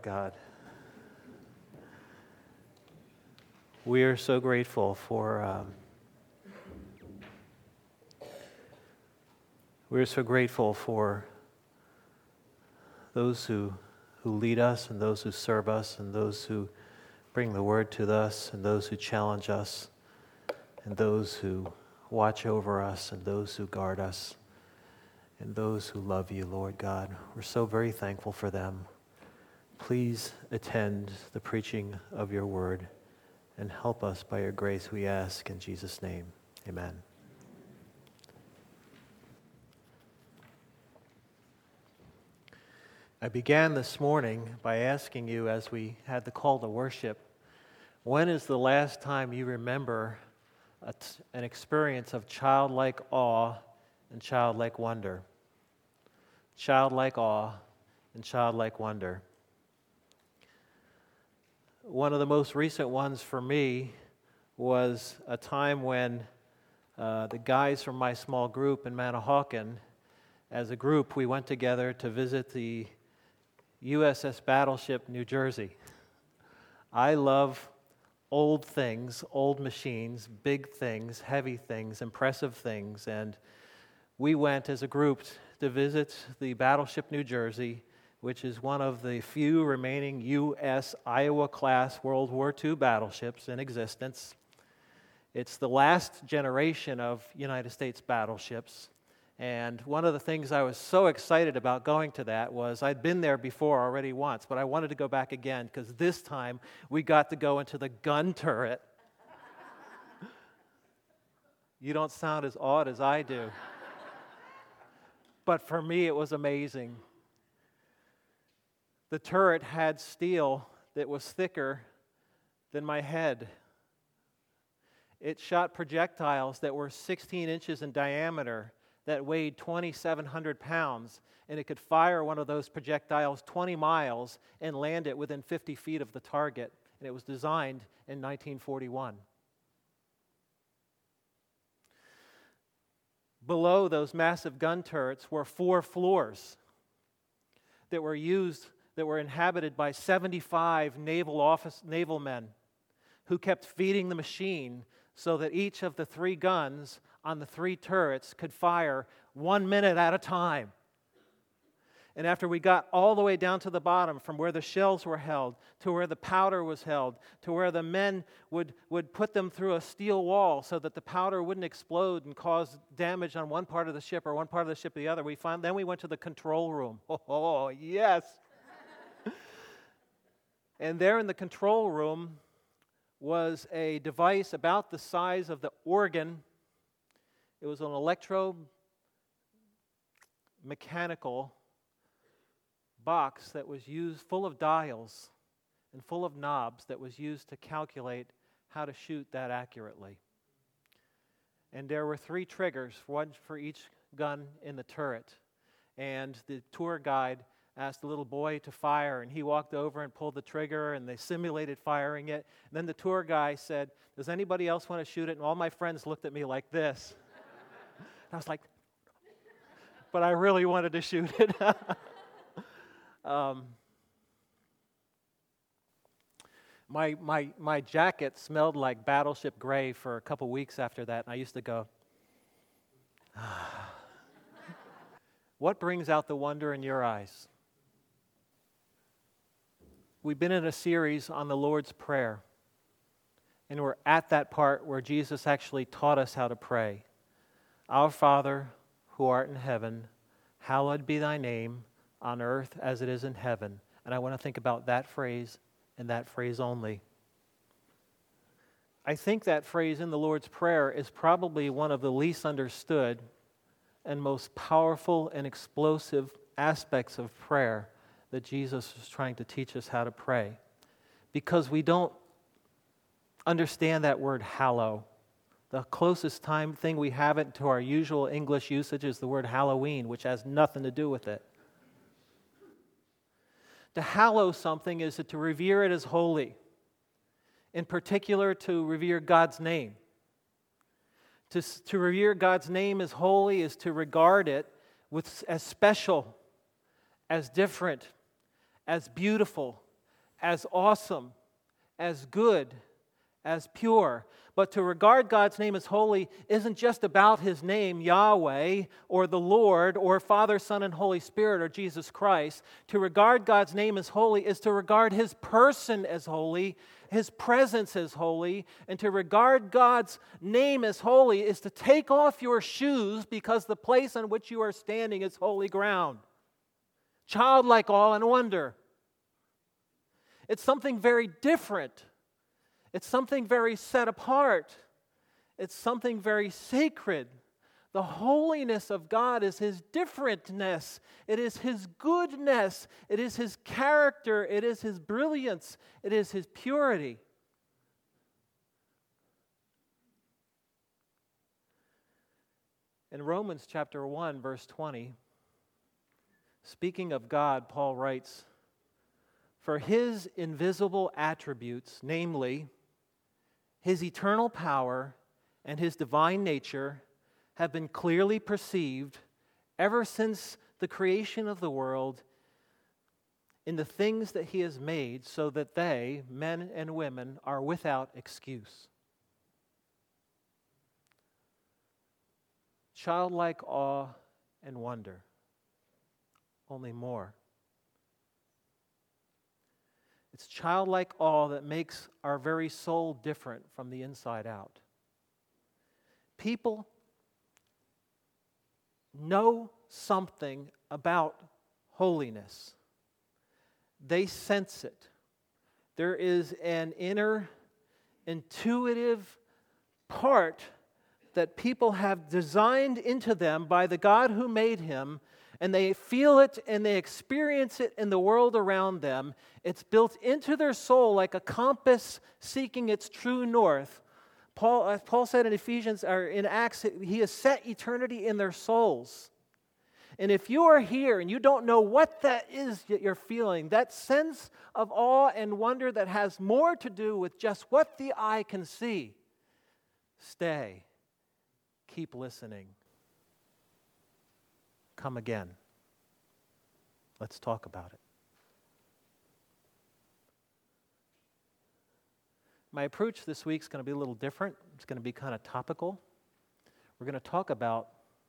God. We are so grateful for those who lead us and those who serve us and those who bring the word to us and those who challenge us and those who watch over us and those who guard us and those who love you, Lord God. We're so very thankful for them. Please attend the preaching of your word and help us by your grace, we ask in Jesus' name. Amen. I began this morning by asking you, as we had the call to worship, when is the last time you remember an experience of childlike awe and childlike wonder? Childlike awe and childlike wonder. One of the most recent ones for me was a time when the guys from my small group in Manahawkin, as a group, we went together to visit the USS Battleship New Jersey. I love old things, old machines, big things, heavy things, impressive things, and we went as a group to visit the Battleship New Jersey, which is one of the few remaining U.S. Iowa-class World War II battleships in existence. It's the last generation of United States battleships, and one of the things I was so excited about going to that was I'd been there before already once, but I wanted to go back again because this time we got to go into the gun turret. You don't sound as awed as I do. But for me, it was amazing. The turret had steel that was thicker than my head. It shot projectiles that were 16 inches in diameter that weighed 2,700 pounds, and it could fire one of those projectiles 20 miles and land it within 50 feet of the target. And it was designed in 1941. Below those massive gun turrets were 4 floors that were inhabited by 75 naval men who kept feeding the machine so that each of the 3 guns on the 3 turrets could fire 1 minute at a time. And after we got all the way down to the bottom, from where the shells were held, to where the powder was held, to where the men would put them through a steel wall so that the powder wouldn't explode and cause damage on one part of the ship or one part of the ship or the other, then we went to the control room. Oh, yes! And there in the control room was a device about the size of the organ. It was an electromechanical box that was used, full of dials and full of knobs, that was used to calculate how to shoot that accurately. And there were 3 triggers, one for each gun in the turret. And the tour guide asked the little boy to fire, and he walked over and pulled the trigger, and they simulated firing it. And then the tour guy said, "Does anybody else want to shoot it?" And all my friends looked at me like this. And I was like, but I really wanted to shoot it. My jacket smelled like Battleship Gray for a couple weeks after that, and I used to go, What brings out the wonder in your eyes? We've been in a series on the Lord's Prayer, and we're at that part where Jesus actually taught us how to pray. Our Father, who art in heaven, hallowed be thy name, on earth as it is in heaven. And I want to think about that phrase and that phrase only. I think that phrase in the Lord's Prayer is probably one of the least understood and most powerful and explosive aspects of prayer that Jesus is trying to teach us how to pray. Because we don't understand that word hallow. The closest thing we have it to our usual English usage is the word Halloween, which has nothing to do with it. To hallow something is to revere it as holy. In particular, to revere God's name. To revere God's name as holy is to regard it as special, as different, as beautiful, as awesome, as good, as pure. But to regard God's name as holy isn't just about His name, Yahweh, or the Lord, or Father, Son, and Holy Spirit, or Jesus Christ. To regard God's name as holy is to regard His person as holy, His presence as holy, and to regard God's name as holy is to take off your shoes because the place on which you are standing is holy ground. Childlike awe and wonder. It's something very different. It's something very set apart. It's something very sacred. The holiness of God is His differentness. It is His goodness. It is His character. It is His brilliance. It is His purity. In Romans chapter 1, verse 20, speaking of God, Paul writes, "For His invisible attributes, namely, His eternal power and His divine nature, have been clearly perceived ever since the creation of the world in the things that He has made, so that they, men and women, are without excuse." Childlike awe and wonder, only more. It's childlike awe that makes our very soul different from the inside out. People know something about holiness. They sense it. There is an inner, intuitive part that people have designed into them by the God who made him, and they feel it and they experience it in the world around them. It's built into their soul like a compass seeking its true north. Paul said in Ephesians or in Acts, he has set eternity in their souls. And if you are here and you don't know what that is that you're feeling, that sense of awe and wonder that has more to do with just what the eye can see, stay. Keep listening. Come again. Let's talk about it. My approach this week is going to be a little different. It's going to be kind of topical. We're going to talk about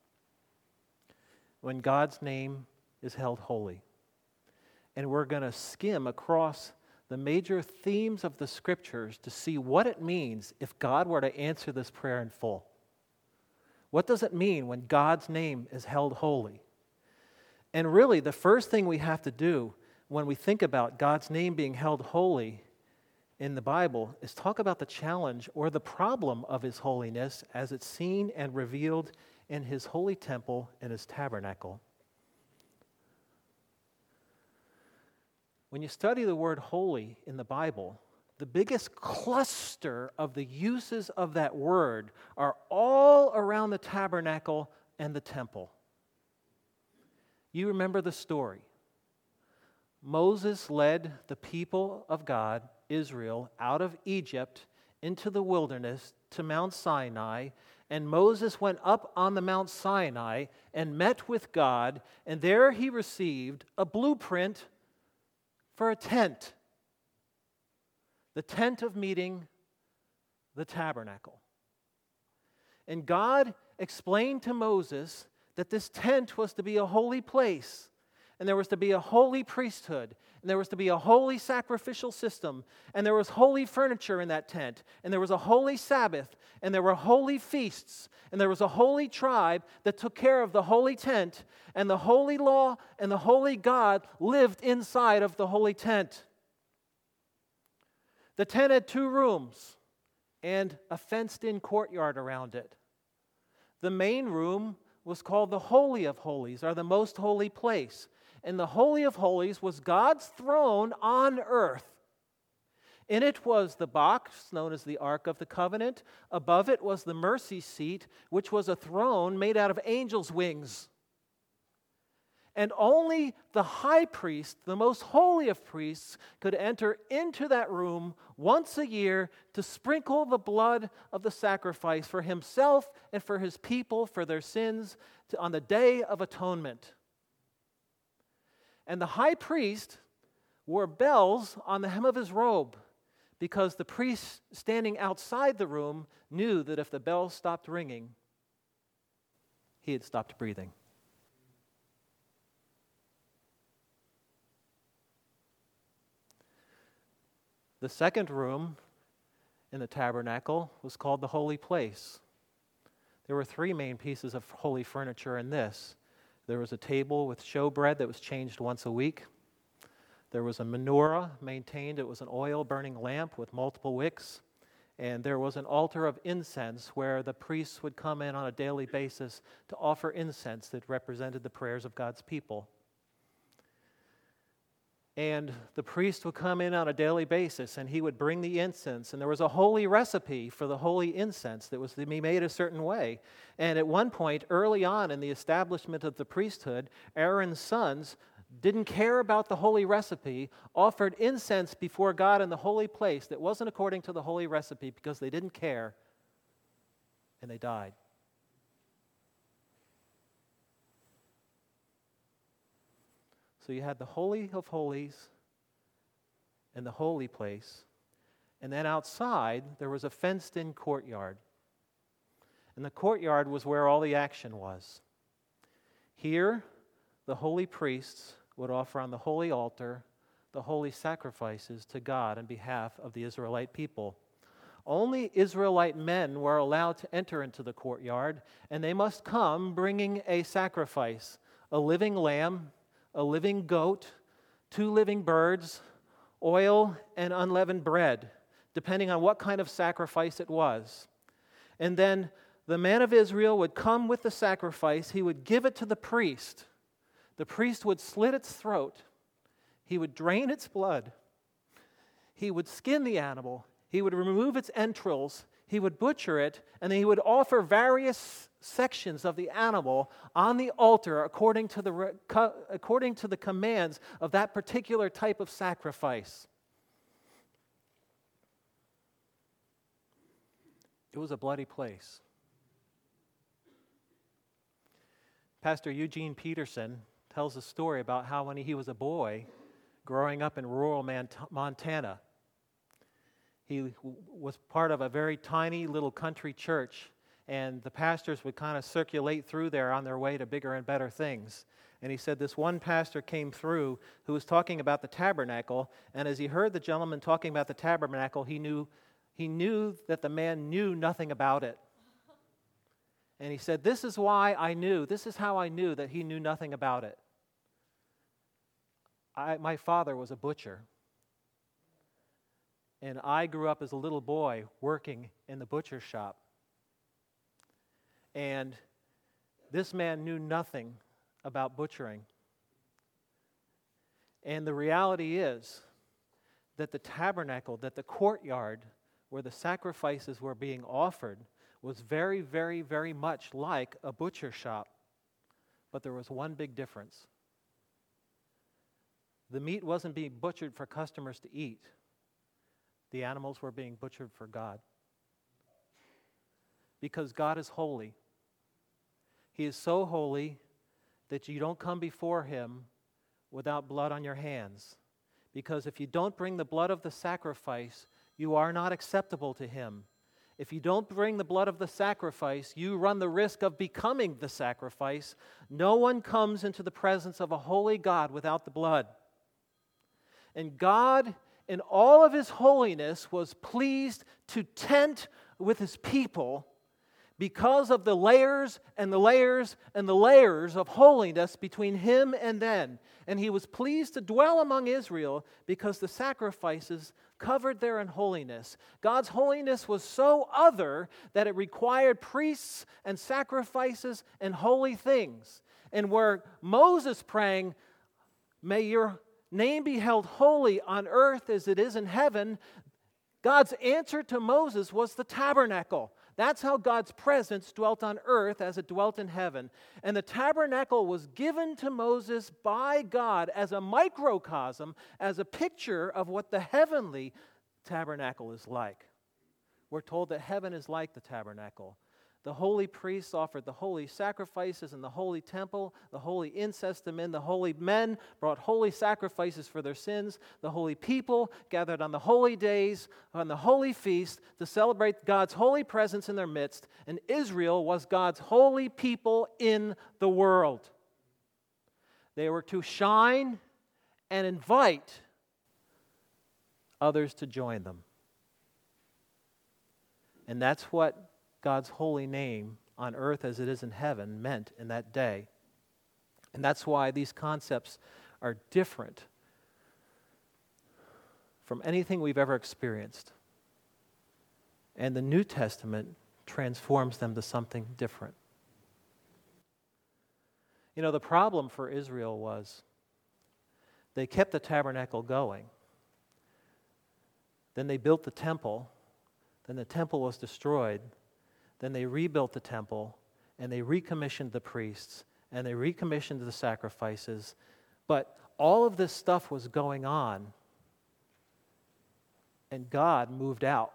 when God's name is held holy. And we're going to skim across the major themes of the Scriptures to see what it means if God were to answer this prayer in full. What does it mean when God's name is held holy? And really, the first thing we have to do when we think about God's name being held holy in the Bible is talk about the challenge or the problem of His holiness as it's seen and revealed in His holy temple and His tabernacle. When you study the word holy in the Bible, the biggest cluster of the uses of that word are all around the tabernacle and the temple. You remember the story. Moses led the people of God, Israel, out of Egypt into the wilderness to Mount Sinai, and Moses went up on the Mount Sinai and met with God, and there he received a blueprint for a tent. The tent of meeting, the tabernacle. And God explained to Moses that this tent was to be a holy place, and there was to be a holy priesthood, and there was to be a holy sacrificial system, and there was holy furniture in that tent, and there was a holy Sabbath, and there were holy feasts, and there was a holy tribe that took care of the holy tent, and the holy law and the holy God lived inside of the holy tent. The tent had 2 rooms and a fenced-in courtyard around it. The main room was called the Holy of Holies, or the Most Holy Place. And the Holy of Holies was God's throne on earth. In it was the box known as the Ark of the Covenant. Above it was the mercy seat, which was a throne made out of angels' wings. And only the high priest, the most holy of priests, could enter into that room once a year to sprinkle the blood of the sacrifice for himself and for his people for their sins on the Day of Atonement. And the high priest wore bells on the hem of his robe because the priest standing outside the room knew that if the bell stopped ringing, he had stopped breathing. The second room in the tabernacle was called the holy place. There were three main pieces of holy furniture in this. There was a table with showbread that was changed once a week. There was a menorah maintained. It was an oil-burning lamp with multiple wicks. And there was an altar of incense where the priests would come in on a daily basis to offer incense that represented the prayers of God's people. And the priest would come in on a daily basis, and he would bring the incense. And there was a holy recipe for the holy incense that was to be made a certain way. And at one point, early on in the establishment of the priesthood, Aaron's sons didn't care about the holy recipe, offered incense before God in the holy place that wasn't according to the holy recipe because they didn't care, and they died. So you had the Holy of Holies and the holy place, and then outside there was a fenced-in courtyard. And the courtyard was where all the action was. Here, the holy priests would offer on the holy altar the holy sacrifices to God on behalf of the Israelite people. Only Israelite men were allowed to enter into the courtyard, and they must come bringing a sacrifice, a living lamb, a living goat, 2 living birds, oil, and unleavened bread, depending on what kind of sacrifice it was. And then the man of Israel would come with the sacrifice. He would give it to the priest. The priest would slit its throat. He would drain its blood. He would skin the animal. He would remove its entrails. He would butcher it, and then he would offer various sections of the animal on the altar according to the commands of that particular type of sacrifice. It was a bloody place. Pastor Eugene Peterson tells a story about how when he was a boy growing up in rural Montana, he was part of a very tiny little country church, and the pastors would kind of circulate through there on their way to bigger and better things. And he said this one pastor came through who was talking about the tabernacle, and as he heard the gentleman talking about the tabernacle, he knew that the man knew nothing about it. And he said, this is how I knew that he knew nothing about it. My father was a butcher. And I grew up as a little boy working in the butcher shop. And this man knew nothing about butchering. And the reality is that the tabernacle, that the courtyard where the sacrifices were being offered was very, very, very much like a butcher shop. But there was one big difference. The meat wasn't being butchered for customers to eat. The animals were being butchered for God. Because God is holy. He is so holy that you don't come before Him without blood on your hands. Because if you don't bring the blood of the sacrifice, you are not acceptable to Him. If you don't bring the blood of the sacrifice, you run the risk of becoming the sacrifice. No one comes into the presence of a holy God without the blood. And God, in all of His holiness, was pleased to tent with His people because of the layers and the layers and the layers of holiness between Him and them. And He was pleased to dwell among Israel because the sacrifices covered their unholiness. God's holiness was so other that it required priests and sacrifices and holy things. And where Moses praying, may your name be held holy on earth as it is in heaven, God's answer to Moses was the tabernacle. That's how God's presence dwelt on earth as it dwelt in heaven. And the tabernacle was given to Moses by God as a microcosm, as a picture of what the heavenly tabernacle is like. We're told that heaven is like the tabernacle. the holy priests offered the holy sacrifices in the holy temple. The holy incested the holy men brought holy sacrifices for their sins. The holy people gathered on the holy days, on the holy feast, to celebrate God's holy presence in their midst. And Israel was God's holy people in the world. They were to shine and invite others to join them. And that's what God's holy name on earth as it is in heaven meant in that day. And that's why these concepts are different from anything we've ever experienced. And the New Testament transforms them to something different. You know, the problem for Israel was they kept the tabernacle going. Then they built the temple. Then the temple was destroyed. Then they rebuilt the temple, and they recommissioned the priests, and they recommissioned the sacrifices. But all of this stuff was going on, and God moved out.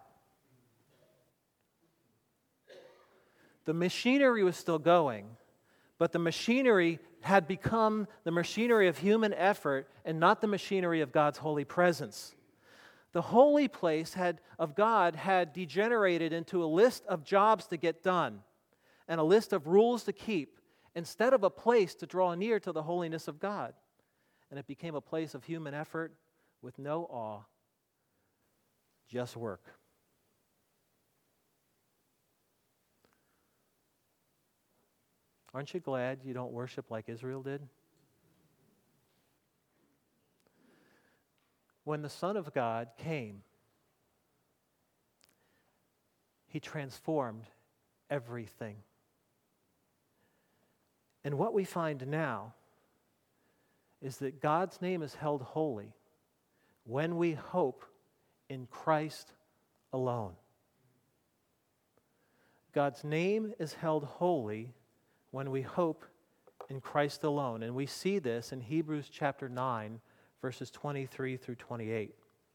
The machinery was still going, but the machinery had become the machinery of human effort and not the machinery of God's holy presence. The holy place of God had degenerated into a list of jobs to get done and a list of rules to keep instead of a place to draw near to the holiness of God. And it became a place of human effort with no awe, just work. Aren't you glad you don't worship like Israel did? When the Son of God came, He transformed everything. And what we find now is that God's name is held holy when we hope in Christ alone. God's name is held holy when we hope in Christ alone. And we see this in Hebrews chapter 9, verses 23 through 28.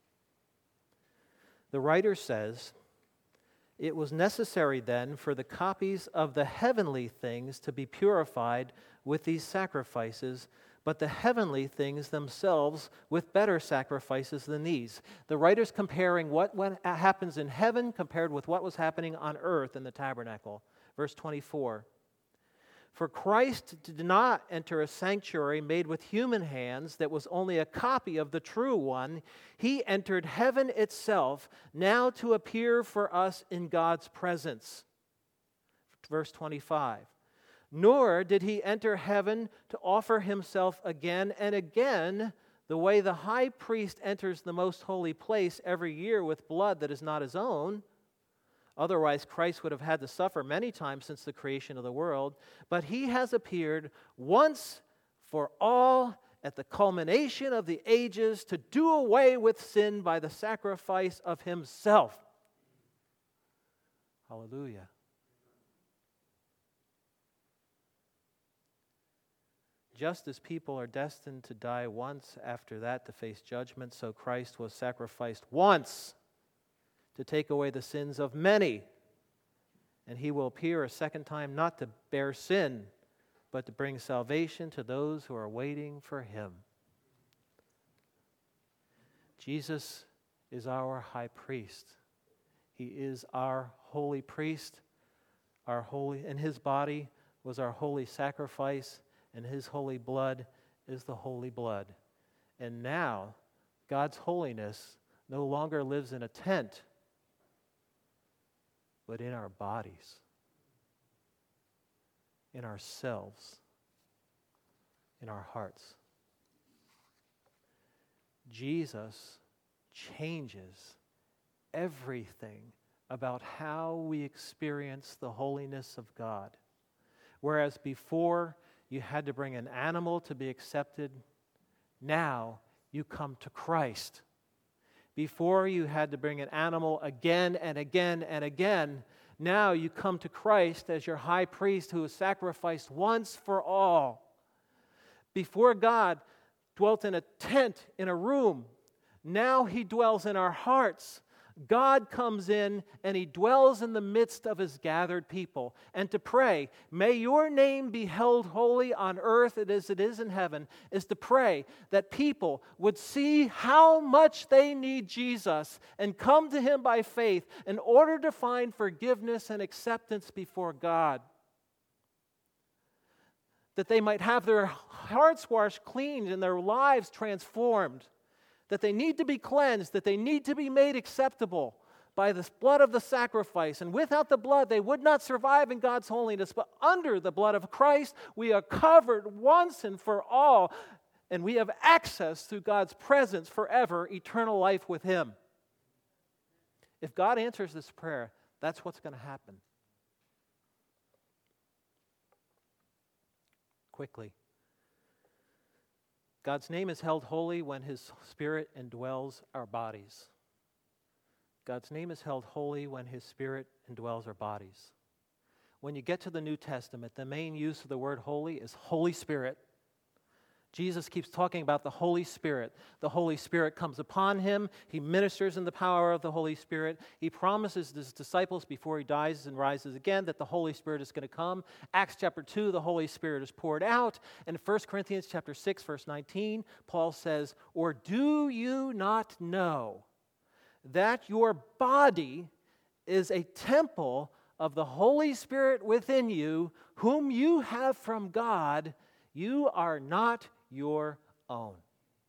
The writer says, "It was necessary then for the copies of the heavenly things to be purified with these sacrifices, but the heavenly things themselves with better sacrifices than these." The writer's comparing what happens in heaven compared with what was happening on earth in the tabernacle. Verse 24. "For Christ did not enter a sanctuary made with human hands that was only a copy of the true one. He entered heaven itself, now to appear for us in God's presence." Verse 25. "Nor did he enter heaven to offer himself again and again, the way the high priest enters the most holy place every year with blood that is not his own. Otherwise, Christ would have had to suffer many times since the creation of the world. But he has appeared once for all at the culmination of the ages to do away with sin by the sacrifice of himself." Hallelujah. Just as people are destined to die once, after that to face judgment, so Christ was sacrificed once to take away the sins of many. And he will appear a second time not to bear sin, but to bring salvation to those who are waiting for him. Jesus is our high priest. He is our holy priest, and his body was our holy sacrifice, and his holy blood is the holy blood. And now, God's holiness no longer lives in a tent, but in our bodies, in ourselves, in our hearts. Jesus changes everything about how we experience the holiness of God. Whereas before you had to bring an animal to be accepted, now you come to Christ. Before you had to bring an animal again and again and again. Now you come to Christ as your high priest who was sacrificed once for all. Before God dwelt in a tent, in a room. Now he dwells in our hearts. God comes in and He dwells in the midst of His gathered people. And to pray, may your name be held holy on earth as it is in heaven, is to pray that people would see how much they need Jesus and come to Him by faith in order to find forgiveness and acceptance before God. That they might have their hearts washed clean and their lives transformed. That they need to be cleansed, that they need to be made acceptable by the blood of the sacrifice. And without the blood, they would not survive in God's holiness. But under the blood of Christ, we are covered once and for all. And we have access through God's presence forever, eternal life with Him. If God answers this prayer, that's what's going to happen. Quickly. God's name is held holy when His Spirit indwells our bodies. God's name is held holy when His Spirit indwells our bodies. When you get to the New Testament, the main use of the word holy is Holy Spirit. Jesus keeps talking about the Holy Spirit. The Holy Spirit comes upon Him. He ministers in the power of the Holy Spirit. He promises His disciples before He dies and rises again that the Holy Spirit is going to come. Acts chapter 2, the Holy Spirit is poured out. And 1 Corinthians chapter 6, verse 19, Paul says, "Or do you not know that your body is a temple of the Holy Spirit within you, whom you have from God? You are not your own."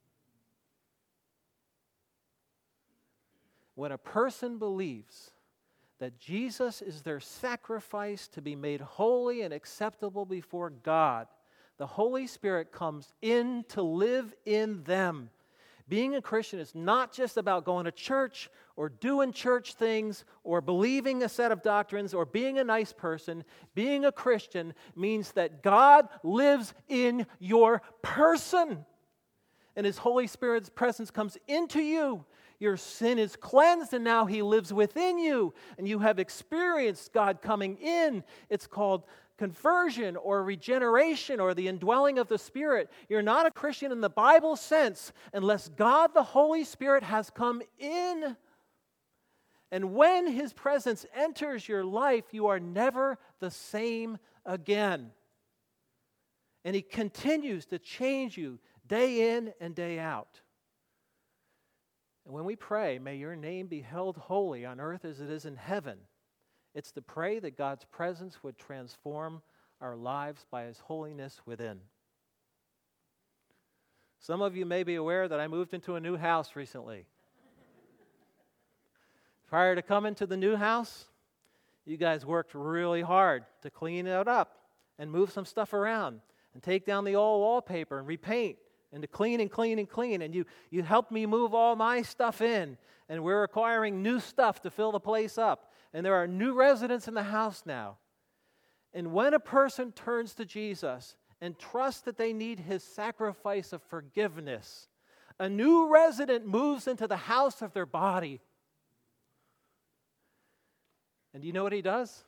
When a person believes that Jesus is their sacrifice to be made holy and acceptable before God, the Holy Spirit comes in to live in them. Being a Christian is not just about going to church or doing church things or believing a set of doctrines or being a nice person. Being a Christian means that God lives in your person. And His Holy Spirit's presence comes into you. Your sin is cleansed and now He lives within you. And you have experienced God coming in. It's called conversion or regeneration or the indwelling of the Spirit. You're not a Christian in the Bible sense unless God the Holy Spirit has come in. And when His presence enters your life, you are never the same again. And He continues to change you day in and day out. And when we pray, may your name be held holy on earth as it is in heaven, it's to pray that God's presence would transform our lives by His holiness within. Some of you may be aware that I moved into a new house recently. Prior to coming to the new house, you guys worked really hard to clean it up and move some stuff around and take down the old wallpaper and repaint and to clean and clean and clean. And you helped me move all my stuff in. And we're acquiring new stuff to fill the place up. And there are new residents in the house now. And when a person turns to Jesus and trusts that they need His sacrifice of forgiveness, a new resident moves into the house of their body. And do you know what he does?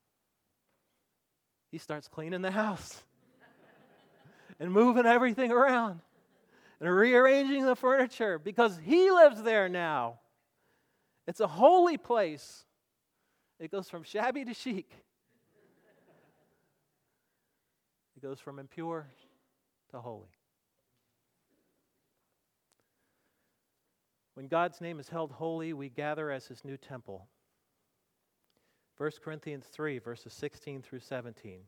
He starts cleaning the house and moving everything around and rearranging the furniture because he lives there now. It's a holy place. It goes from shabby to chic. It goes from impure to holy. When God's name is held holy, we gather as His new temple. 1 Corinthians 3, verses 16 through 17.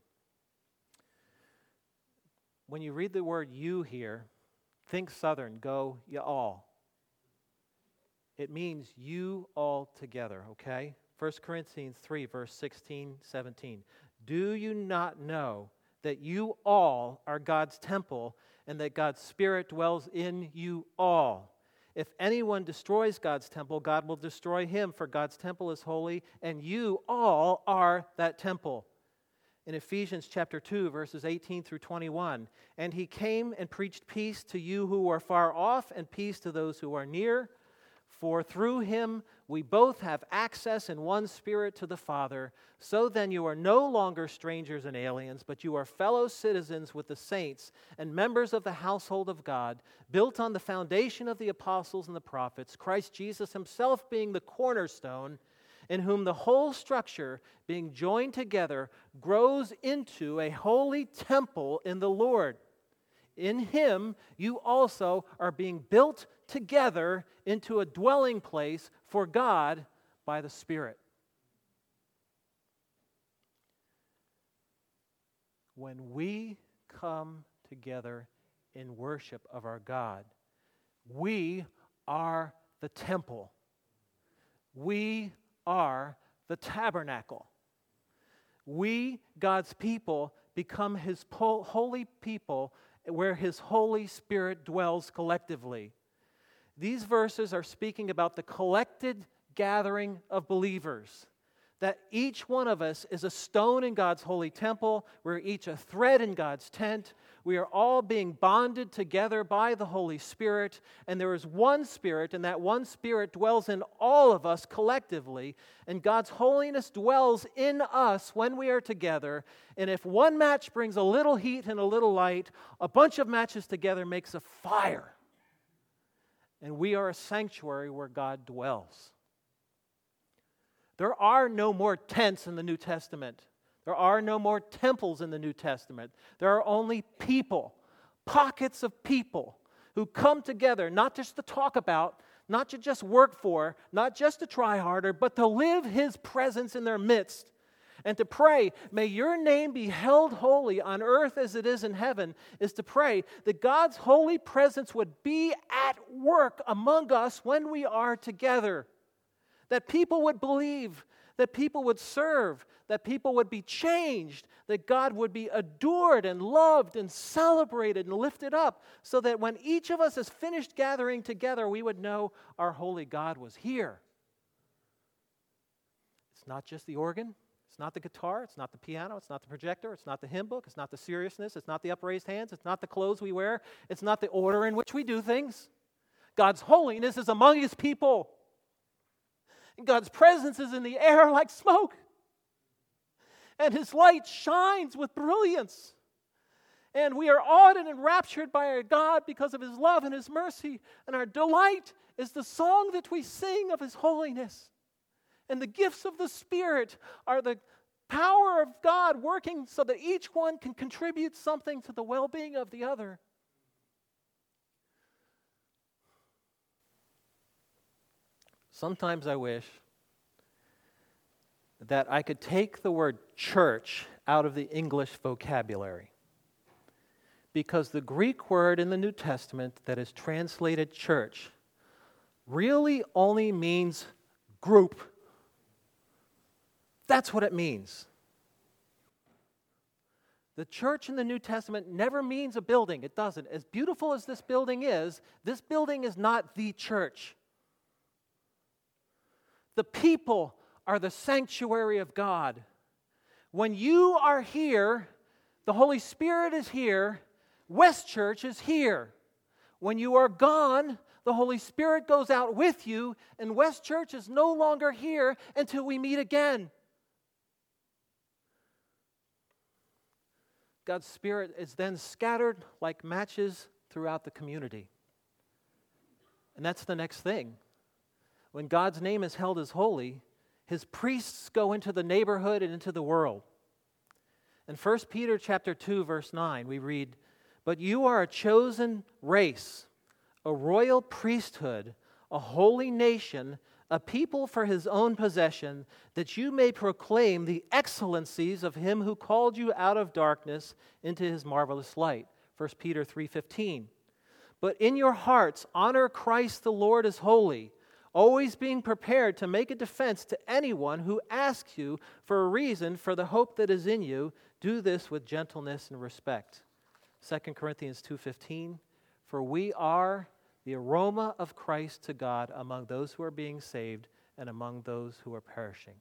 When you read the word you here, think Southern, go you all. It means you all together, okay? 1 Corinthians 3, verse 16, 17. Do you not know that you all are God's temple and that God's Spirit dwells in you all? If anyone destroys God's temple, God will destroy him, for God's temple is holy, and you all are that temple. In Ephesians chapter 2, verses 18 through 21, and He came and preached peace to you who are far off and peace to those who are near. For through him we both have access in one Spirit to the Father. So then you are no longer strangers and aliens, but you are fellow citizens with the saints and members of the household of God, built on the foundation of the apostles and the prophets, Christ Jesus himself being the cornerstone, in whom the whole structure, being joined together, grows into a holy temple in the Lord. In him you also are being built together into a dwelling place for God by the Spirit. When we come together in worship of our God, we are the temple. We are the tabernacle. We, God's people, become his holy people where his Holy Spirit dwells collectively. These verses are speaking about the collected gathering of believers, that each one of us is a stone in God's holy temple. We're each a thread in God's tent. We are all being bonded together by the Holy Spirit, and there is one Spirit, and that one Spirit dwells in all of us collectively, and God's holiness dwells in us when we are together. And if one match brings a little heat and a little light, a bunch of matches together makes a fire. And we are a sanctuary where God dwells. There are no more tents in the New Testament. There are no more temples in the New Testament. There are only people, pockets of people who come together not just to talk about, not to just work for, not just to try harder, but to live his presence in their midst. And to pray, may your name be held holy on earth as it is in heaven, is to pray that God's holy presence would be at work among us when we are together. That people would believe, that people would serve, that people would be changed, that God would be adored and loved and celebrated and lifted up, so that when each of us is finished gathering together, we would know our holy God was here. It's not just the organ. It's not the guitar, it's not the piano, it's not the projector, it's not the hymn book, it's not the seriousness, it's not the upraised hands, it's not the clothes we wear, it's not the order in which we do things. God's holiness is among his people. And God's presence is in the air like smoke. And his light shines with brilliance. And we are awed and enraptured by our God because of his love and his mercy. And our delight is the song that we sing of his holiness. And the gifts of the Spirit are the power of God working so that each one can contribute something to the well-being of the other. Sometimes I wish that I could take the word church out of the English vocabulary, because the Greek word in the New Testament that is translated church really only means group. That's what it means. The church in the New Testament never means a building. It doesn't. As beautiful as this building is not the church. The people are the sanctuary of God. When you are here, the Holy Spirit is here, West Church is here. When you are gone, the Holy Spirit goes out with you, and West Church is no longer here until we meet again. God's Spirit is then scattered like matches throughout the community. And that's the next thing. When God's name is held as holy, his priests go into the neighborhood and into the world. In 1 Peter chapter 2, verse 9, we read, "But you are a chosen race, a royal priesthood, a holy nation, a people for his own possession, that you may proclaim the excellencies of him who called you out of darkness into his marvelous light." 1 Peter 3:15. "But in your hearts honor Christ the Lord as holy, always being prepared to make a defense to anyone who asks you for a reason for the hope that is in you. Do this with gentleness and respect." 2 Corinthians 2:15. "For we are the aroma of Christ to God among those who are being saved and among those who are perishing."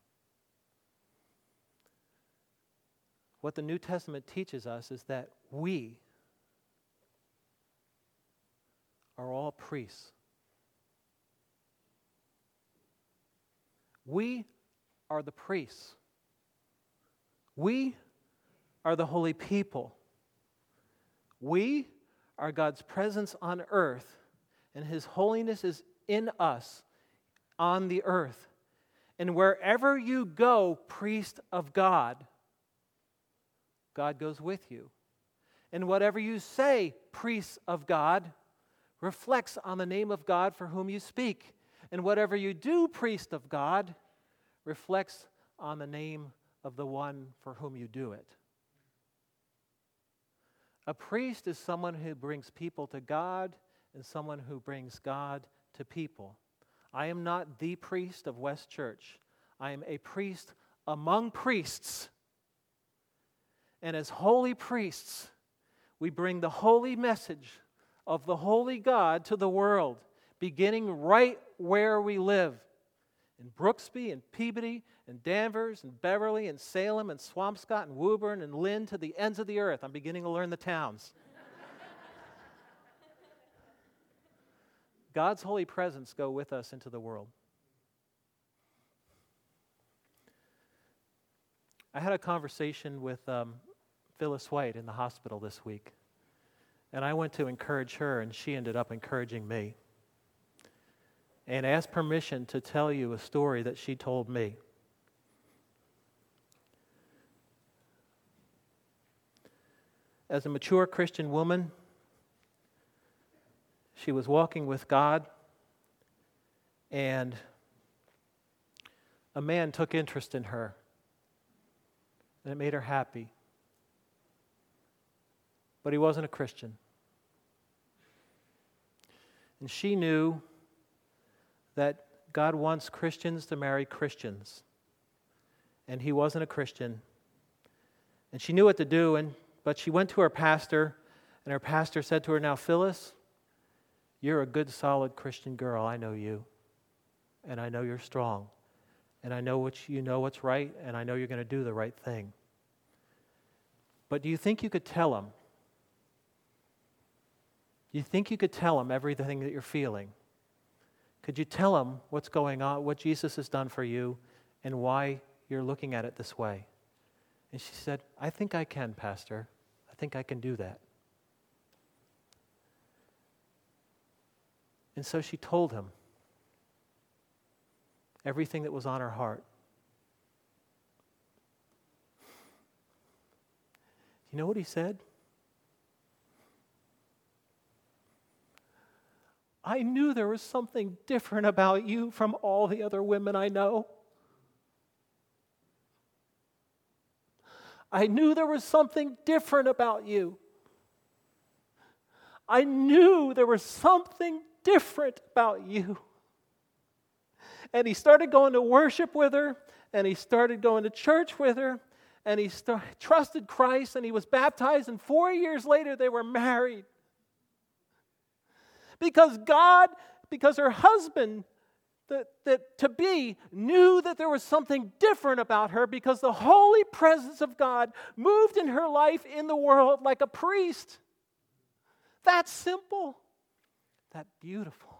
What the New Testament teaches us is that we are all priests. We are the priests. We are the holy people. We are God's presence on earth, and His holiness is in us on the earth. And wherever you go, priest of God, God goes with you. And whatever you say, priests of God, reflects on the name of God for whom you speak. And whatever you do, priest of God, reflects on the name of the one for whom you do it. A priest is someone who brings people to God and someone who brings God to people. I am not the priest of West Church. I am a priest among priests. And as holy priests, we bring the holy message of the holy God to the world, beginning right where we live. In Brooksby and Peabody and Danvers and Beverly and Salem and Swampscott and Woburn and Lynn to the ends of the earth. I'm beginning to learn the towns. God's holy presence go with us into the world. I had a conversation with Phyllis White in the hospital this week, and I went to encourage her, and she ended up encouraging me, and asked permission to tell you a story that she told me. As a mature Christian woman, she was walking with God, and a man took interest in her, and it made her happy. But he wasn't a Christian. And she knew that God wants Christians to marry Christians. And he wasn't a Christian. And she knew what to do, but she went to her pastor, and her pastor said to her, "Now, Phyllis, you're a good, solid Christian girl. I know you. And I know you're strong. And I know you know what's right, and I know you're going to do the right thing. But do you think you could tell him? Do you think you could tell him everything that you're feeling? Could you tell him what's going on, what Jesus has done for you, and why you're looking at it this way?" And she said, "I think I can, Pastor. I think I can do that." And so she told him everything that was on her heart. You know what he said? "I knew there was something different about you from all the other women I know. I knew there was something different about you. I knew there was something different about you." And he started going to worship with her, and he started going to church with her, and he trusted Christ, and he was baptized, and 4 years later they were married. Because her husband, to-be, knew that there was something different about her, because the holy presence of God moved in her life in the world like a priest. That simple, that beautiful.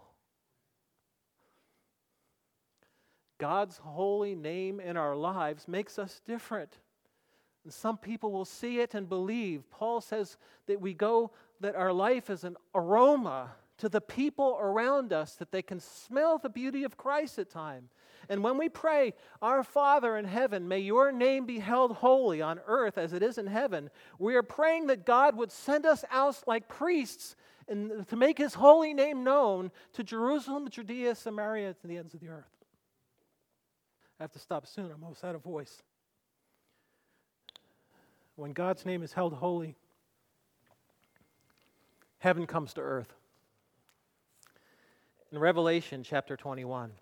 God's holy name in our lives makes us different. And some people will see it and believe. Paul says that our life is an aroma to the people around us, that they can smell the beauty of Christ at times. And when we pray, "Our Father in heaven, may your name be held holy on earth as it is in heaven," we are praying that God would send us out like priests and to make his holy name known to Jerusalem, Judea, Samaria, to the ends of the earth. I have to stop soon. I'm almost out of voice. When God's name is held holy, heaven comes to earth. In Revelation chapter 21,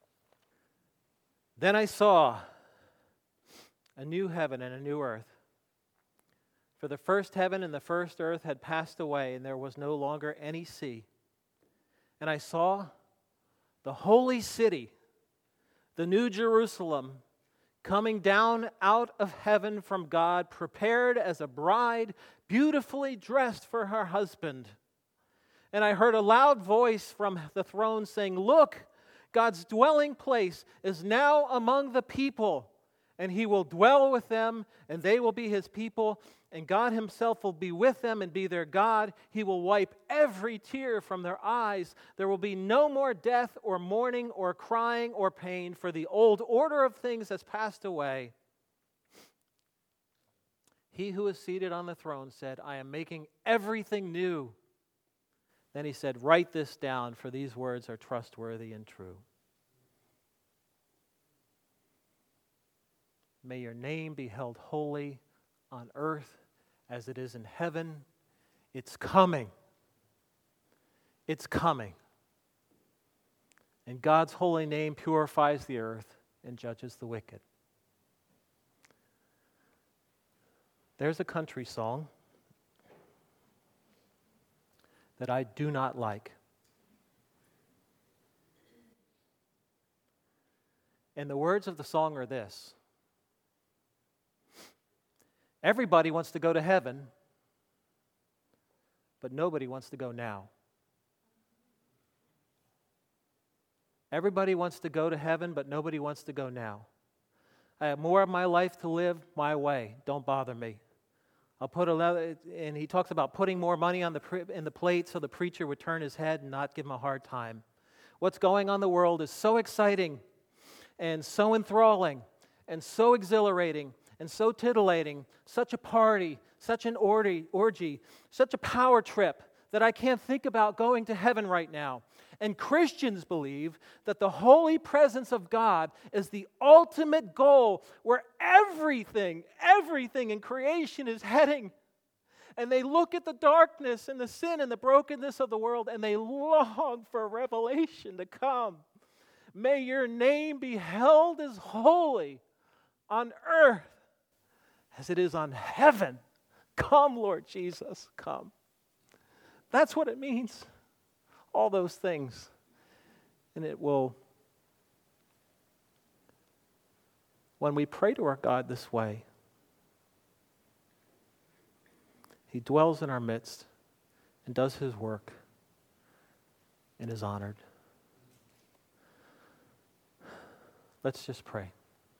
"Then I saw a new heaven and a new earth. For the first heaven and the first earth had passed away, and there was no longer any sea. And I saw the holy city, the New Jerusalem, coming down out of heaven from God, prepared as a bride, beautifully dressed for her husband. And I heard a loud voice from the throne saying, 'Look, God's dwelling place is now among the people, and He will dwell with them, and they will be His people, and God Himself will be with them and be their God. He will wipe every tear from their eyes. There will be no more death or mourning or crying or pain, for the old order of things has passed away. He who is seated on the throne said, I am making everything new. Then He said, write this down, for these words are trustworthy and true. May your name be held holy on earth as it is in heaven. It's coming. It's coming. And God's holy name purifies the earth and judges the wicked. There's a country song that I do not like. And the words of the song are this: everybody wants to go to heaven, but nobody wants to go now. Everybody wants to go to heaven, but nobody wants to go now. I have more of my life to live my way. Don't bother me. I'll put and he talks about putting more money in the plate so the preacher would turn his head and not give him a hard time. What's going on in the world is so exciting and so enthralling and so exhilarating and so titillating, such a party, such an orgy, such a power trip that I can't think about going to heaven right now. And Christians believe that the holy presence of God is the ultimate goal where everything in creation is heading. And they look at the darkness and the sin and the brokenness of the world and they long for revelation to come. May your name be held as holy on earth as it is on heaven. Come, Lord Jesus, come. That's what it means. All those things. And it will, when we pray to our God this way, He dwells in our midst and does His work and is honored. Let's just pray.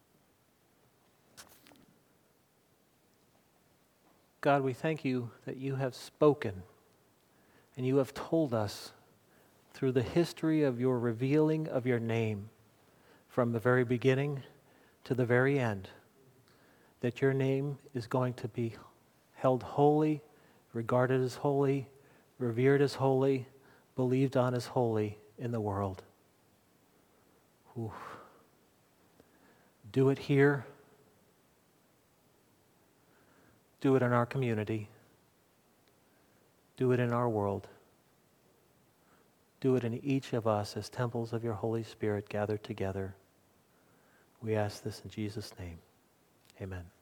God, we thank You that You have spoken and You have told us through the history of Your revealing of Your name from the very beginning to the very end, that Your name is going to be held holy, regarded as holy, revered as holy, believed on as holy in the world. Oof. Do it here. Do it in our community. Do it in our world. Do it in each of us as temples of Your Holy Spirit gathered together. We ask this in Jesus' name. Amen.